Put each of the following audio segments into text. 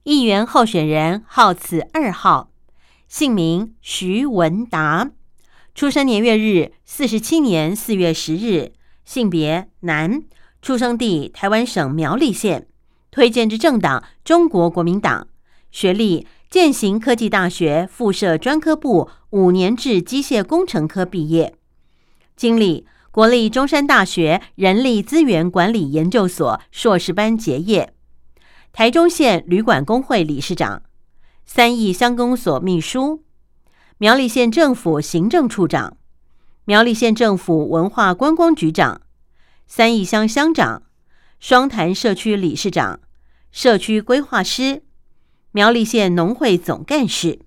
议员候选人号次2号，姓名徐文达，出生年月日47年4月10日，性别男，出生地台湾省苗栗县，推荐之政党中国国民党，学历健行科技大学附设专科部5年制机械工程科毕业，经历国立中山大学人力资源管理研究所硕士班结业，台中县旅馆工会理事长，三义乡公所秘书，苗栗县政府行政处长，苗栗县政府文化观光局长，三义乡乡长，双潭社区理事长，社区规划师，苗栗县农会总干事。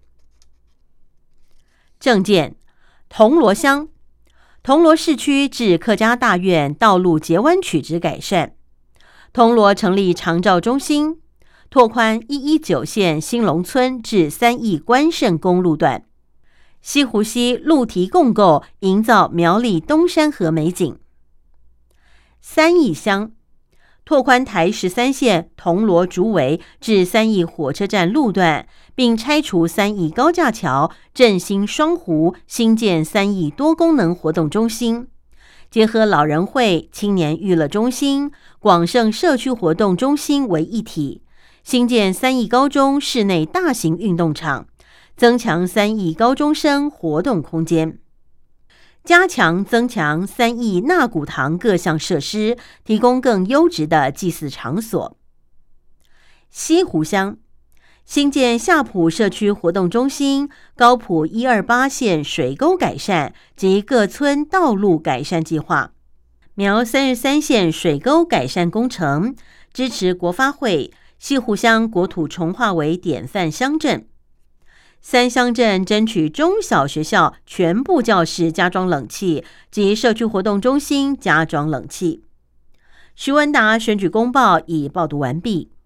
政见：铜锣乡，铜锣市区至客家大院道路截弯曲直改善，铜锣成立长照中心，拓宽119线兴隆村至3义关圣公路段，西湖溪路堤共构，营造苗栗东山河美景。三义乡，拓宽台13线铜锣竹围至3义火车站路段，并拆除3义高架桥，振兴双湖，新建3义多功能活动中心，结合老人会、青年娱乐中心、广盛社区活动中心为一体，新建3义高中室内大型运动场，增强3义高中生活动空间，加强增强3义纳古堂各项设施，提供更优质的祭祀场所。西湖乡，新建下埔社区活动中心，高埔128线水沟改善及各村道路改善计划，苗33线水沟改善工程，支持国发会西湖乡国土重划为典范乡镇。3乡镇争取中小学校全部教室加装冷气及社区活动中心加装冷气。徐文达选举公报已报读完毕。